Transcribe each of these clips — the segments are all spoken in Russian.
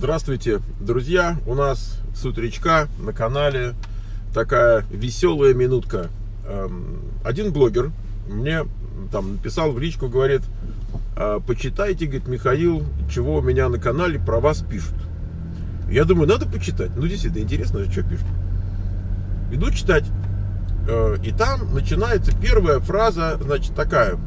Здравствуйте, друзья! У нас с утречка на канале такая веселая минутка. Один блогер мне там написал в личку, говорит: почитайте, говорит, Михаил, чего у меня на канале про вас пишут. Я думаю, надо почитать. Ну, действительно, интересно, что пишут. Иду читать. И там начинается первая фраза, значит, такая: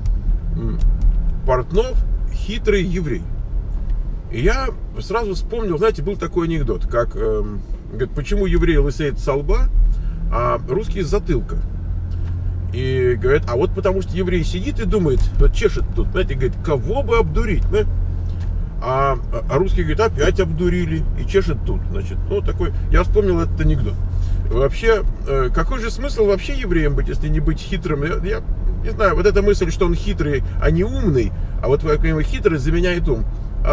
Портнов хитрый еврей. И я сразу вспомнил, знаете, был такой анекдот, как, говорит, почему еврей лысеет со лба, а русский с затылка. И говорит, а вот потому что еврей сидит и думает, вот чешет тут, знаете, говорит, кого бы обдурить, да? А русский говорит, опять обдурили, и чешет тут, значит, ну такой, я вспомнил этот анекдот. Вообще, какой же смысл вообще евреем быть, если не быть хитрым? Я не знаю, вот эта мысль, что он хитрый, а не умный, а вот хитрость заменяет ум.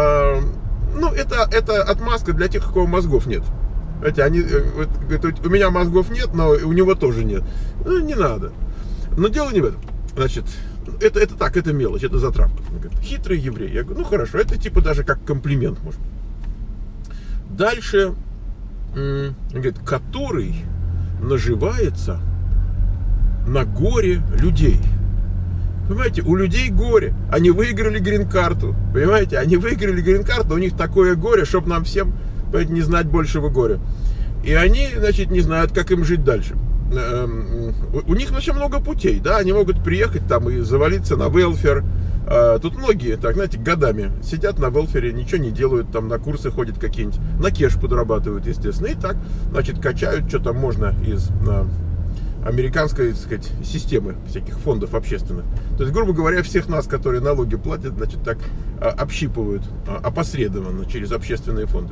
Ну, это отмазка для тех, у кого мозгов нет. Знаете, они говорят, у меня мозгов нет, но у него тоже нет. Ну, не надо. Но дело не в этом. Значит, это так, это мелочь, это затравка. Говорит, хитрый еврей. Я говорю, ну хорошо, это типа даже как комплимент, может. Дальше, говорит, который наживается на горе людей. Понимаете, у людей горе. Они выиграли грин-карту. Понимаете, они выиграли грин-карту, у них такое горе, чтобы нам всем, понимаете, не знать большего горя. И они, значит, не знают, как им жить дальше. У них вообще много путей, да, они могут приехать там и завалиться на велфер. Тут многие, так, знаете, годами сидят на велфере, ничего не делают, там на курсы ходят какие-нибудь, на кеш подрабатывают, естественно. И так, значит, качают, что там можно из американской, так сказать, системы всяких фондов общественных. То есть, грубо говоря, всех нас, которые налоги платят, значит, так общипывают опосредованно через общественные фонды.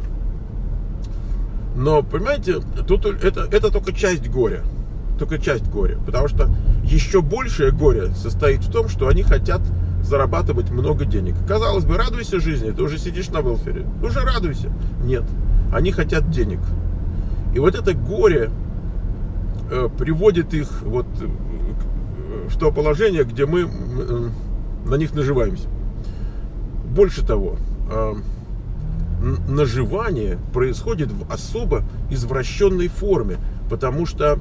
Но, понимаете, тут это только часть горя. Только часть горя. Потому что еще большее горе состоит в том, что они хотят зарабатывать много денег. Казалось бы, радуйся жизни, ты уже сидишь на велфере. Уже радуйся. Нет. Они хотят денег. И вот это горе приводит их вот в то положение, где мы на них наживаемся. Больше того, наживание происходит в особо извращенной форме, потому что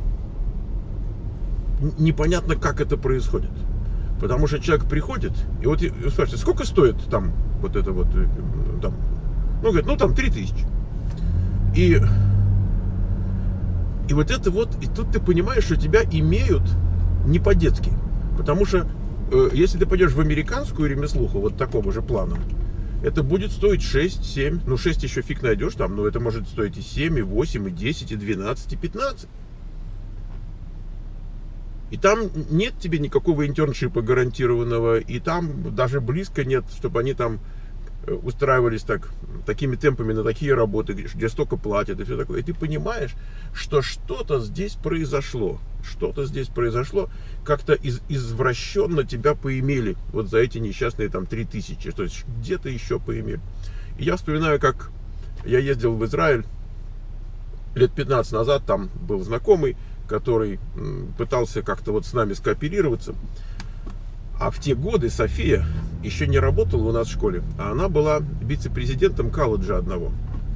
непонятно, как это происходит. Потому что человек приходит, и вот спрашивает, сколько стоит там вот это вот, там, ну, говорит, ну, там 3000. И вот это вот, и тут ты понимаешь, что тебя имеют не по-детски. Потому что, если ты пойдешь в американскую ремеслуху, вот такого же плана, это будет стоить 6, 7, ну 6 еще фиг найдешь там, но это может стоить и 7, и 8, и 10, и 12, и 15. И там нет тебе никакого интерншипа гарантированного, и там даже близко нет, чтобы они там устраивались такими темпами на такие работы, где столько платят и все такое. И ты понимаешь, что что-то здесь произошло. Что-то здесь произошло. Как-то извращенно тебя поимели вот за эти несчастные там 3000. То есть где-то еще поимели. И я вспоминаю, как я ездил в Израиль лет 15 назад. Там был знакомый, который пытался как-то вот с нами скооперироваться. А в те годы София еще не работала у нас в школе, а она была вице-президентом колледжа одного.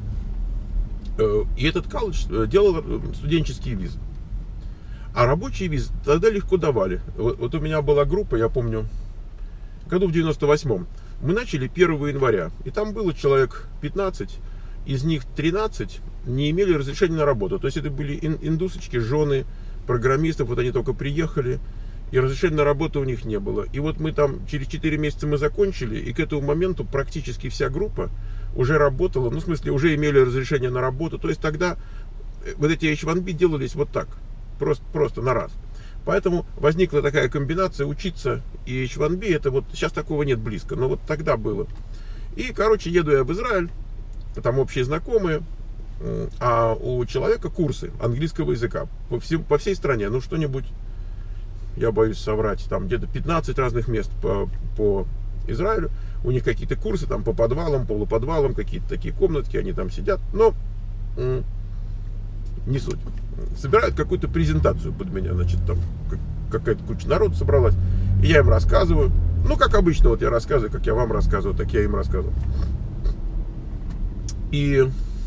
И этот колледж делал студенческие визы. А рабочие визы тогда легко давали. Вот у меня была группа, я помню, году в 98-м. Мы начали 1 января, и там было человек 15, из них 13 не имели разрешения на работу. То есть это были индусочки, жены программистов, вот они только приехали, и разрешения на работу у них не было. И вот мы там, через 4 месяца мы закончили, и к этому моменту практически вся группа уже работала, ну, в смысле, уже имели разрешение на работу. То есть тогда вот эти H1B делались вот так, просто на раз. Поэтому возникла такая комбинация учиться и H1B, это вот, сейчас такого нет близко, но вот тогда было. И, короче, еду я в Израиль, там общие знакомые, а у человека курсы английского языка по всей стране, ну, что-нибудь, я боюсь соврать, там где-то 15 разных мест по Израилю. У них какие-то курсы там по подвалам, полуподвалам, какие-то такие комнатки, они там сидят, но не суть. Собирают какую-то презентацию под меня, значит, там какая-то куча народу собралась, и я им рассказываю. Ну, как обычно, вот я рассказываю, как я вам рассказываю, так я им рассказываю. И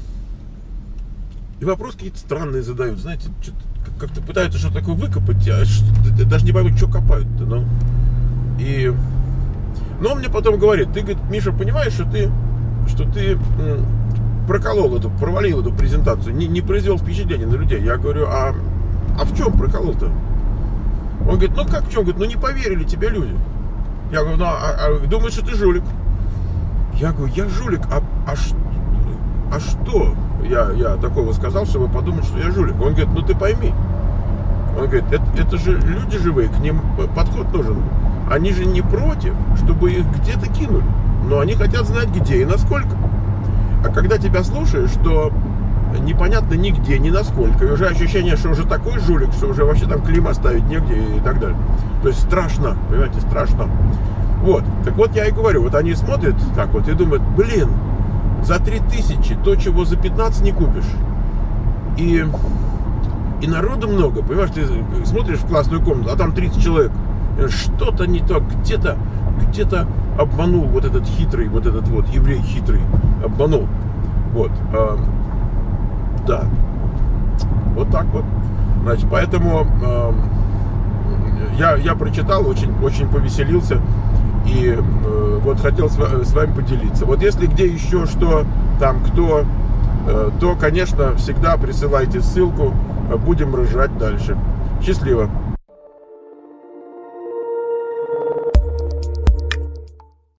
вопросы какие-то странные задают, знаете, как-то пытаются что-то такое выкопать, а ты даже не поймешь, что копают-то, ну. Но он мне потом говорит, ты, говорит, Миша, понимаешь, что ты провалил эту презентацию, не произвел впечатления на людей. Я говорю, а в чем проколол-то? Он говорит, ну как в чем? Говорит, ну не поверили тебе люди. Я говорю, ну думаешь, что ты жулик? Я говорю, я жулик, а что я такого сказал, чтобы подумать, что я жулик? Он говорит, ну ты пойми. Он говорит, это же люди живые, к ним подход нужен. Они же не против, чтобы их где-то кинули. Но они хотят знать, где и насколько. А когда тебя слушаешь, что непонятно нигде, ни насколько, и уже ощущение, что уже такой жулик, что уже вообще там клейма ставить негде и так далее. То есть страшно, понимаете, страшно. Вот, так вот я и говорю, вот они смотрят так вот и думают, блин, за 3000 то, чего за 15 не купишь. И народу много, понимаешь, ты смотришь в классную комнату, а там 30 человек. Что-то не так, где-то обманул вот этот хитрый, вот этот вот еврей хитрый, обманул. Вот, да, вот так вот. Значит, поэтому я прочитал, очень повеселился и вот хотел с вами поделиться. Вот если где еще что, там кто, то, конечно, всегда присылайте ссылку, будем ржать дальше. Счастливо!